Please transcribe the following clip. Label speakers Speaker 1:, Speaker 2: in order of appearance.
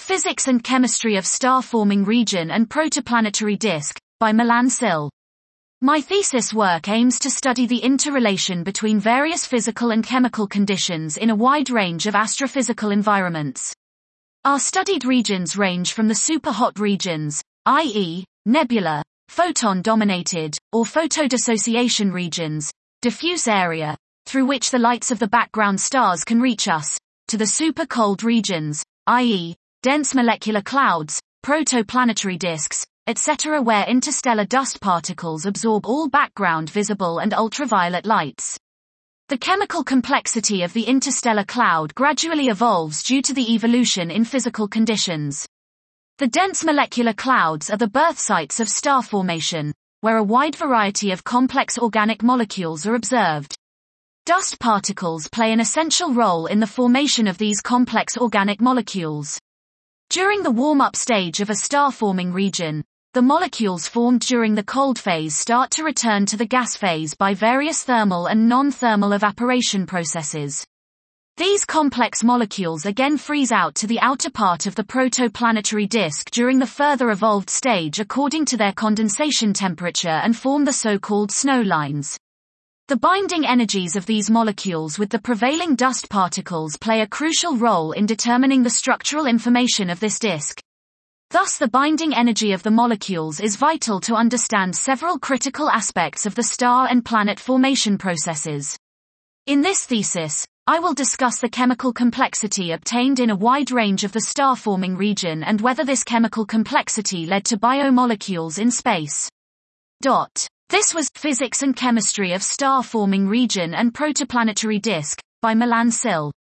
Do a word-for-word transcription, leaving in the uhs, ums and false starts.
Speaker 1: Physics and Chemistry of Star-Forming Region and Protoplanetary Disk, by Milan Sil. My thesis work aims to study the interrelation between various physical and chemical conditions in a wide range of astrophysical environments. Our studied regions range from the superhot regions, that is, nebula, photon-dominated, or photodissociation regions, diffuse area, through which the lights of the background stars can reach us, to the super-cold regions, that is, dense molecular clouds, protoplanetary disks, et cetera, where interstellar dust particles absorb all background visible and ultraviolet lights. The chemical complexity of the interstellar cloud gradually evolves due to the evolution in physical conditions. The dense molecular clouds are the birth sites of star formation, where a wide variety of complex organic molecules are observed. Dust particles play an essential role in the formation of these complex organic molecules. During the warm-up stage of a star-forming region, the molecules formed during the cold phase start to return to the gas phase by various thermal and non-thermal evaporation processes. These complex molecules again freeze out to the outer part of the protoplanetary disk during the further evolved stage according to their condensation temperature and form the so-called snow lines. The binding energies of these molecules with the prevailing dust particles play a crucial role in determining the structural information of this disk. Thus, the binding energy of the molecules is vital to understand several critical aspects of the star and planet formation processes. In this thesis, I will discuss the chemical complexity obtained in a wide range of the star-forming region and whether this chemical complexity led to biomolecules in space. Dot. This was Physics and Chemistry of Star-Forming Region and Protoplanetary Disk, by Milan Sil.